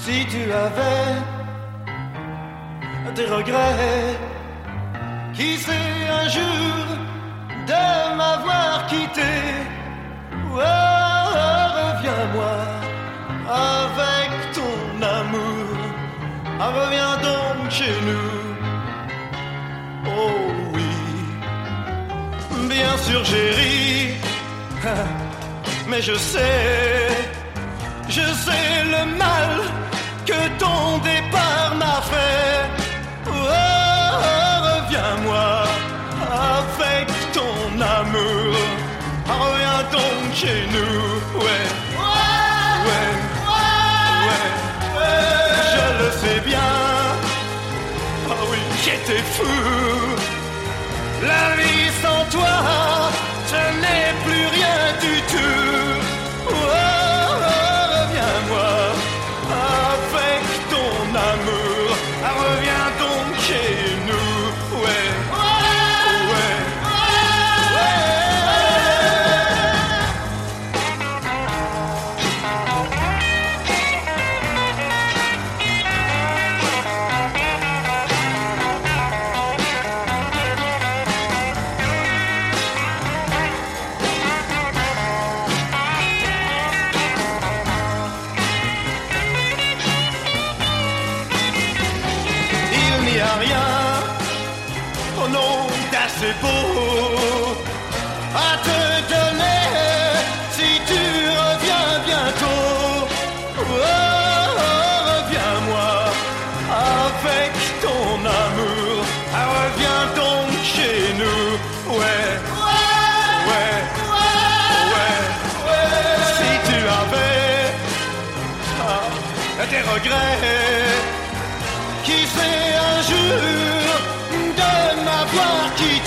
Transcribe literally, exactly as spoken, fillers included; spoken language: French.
Si tu avais des regrets, qui sait un jour de m'avoir quitté. Oh, oh, reviens-moi avec ton amour. Ah, reviens donc chez nous. Oh oui, bien sûr j'ai ri, mais je sais, je sais le mal que ton départ m'a fait. Oh, oh, reviens-moi avec ton amour. Ah, reviens donc chez nous, ouais, ouais, ouais, ouais. Je le sais bien, ah oui, j'étais fou. La vie sans toi, ce n'est plus rien du tout. Oh, oh, reviens-moi avec ton amour. Ah, reviens donc chez nous, ouais, ouais, ouais. C'est beau à te donner si tu reviens bientôt. Oh, oh, reviens-moi avec ton amour. Ah, reviens donc chez nous. Ouais, ouais, ouais, ouais. Si tu avais ah, des regrets, qui sait un jour de m'avoir quitté.